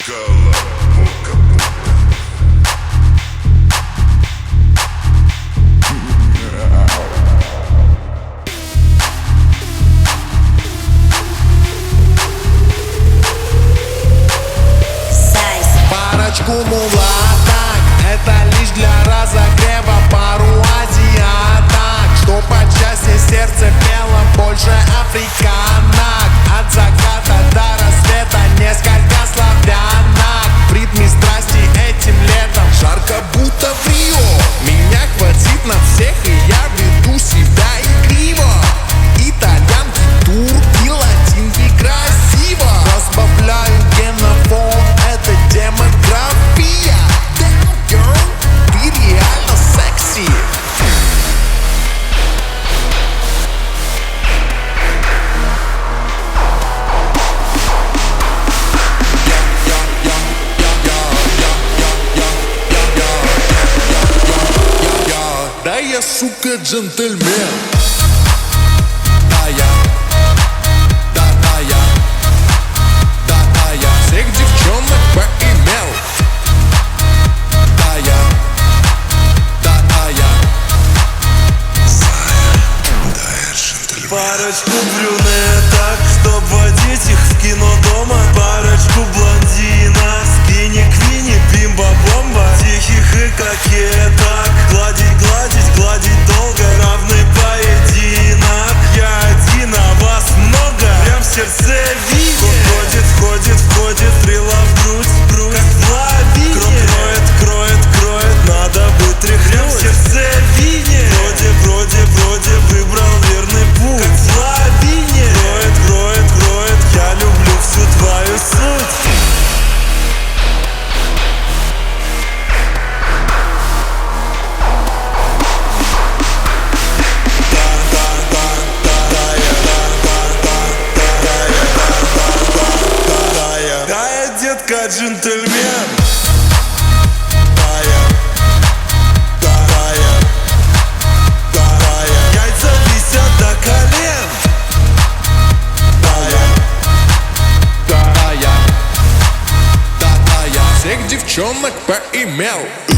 Парочку мулаток, это лишь для разогрева. Пару азиаток, что по части сердце пело больше африканок. От заката до рассвета несколько славянок. В ритме страсти этим летом жарко, будто в Рио. Меня хватит на всех, и я веду себя игриво. Итальянки, турки, латинки красиво. Разбавляю генофон, это демография. Damn, girl, ты реально секси. Да я, сука, джентльмен. Да я, да я, да я всех девчонок поимел. Да я, да я. Да я джентльмен. Парочку брюнеток, чтоб водить их в кино дома. Парочку блондинок, скини-квини, бимба-бомба. Тихих и кокеток, гладить, гладить, гладить долго. Равный поединок, я один, а вас много. Прям в сердце видит. Входит, входит, входит, стрела в грудь, как в лавине. Кроет, кроет, кроет, надо бы тряхнуть. Прям в сердце видит. Вроде выбрал верный путь, как в лавине. Кроет, кроет, кроет, я люблю всю твою суть. Детка, джентльмен. Яйца висят до колен. Да я всех девчонок поимел.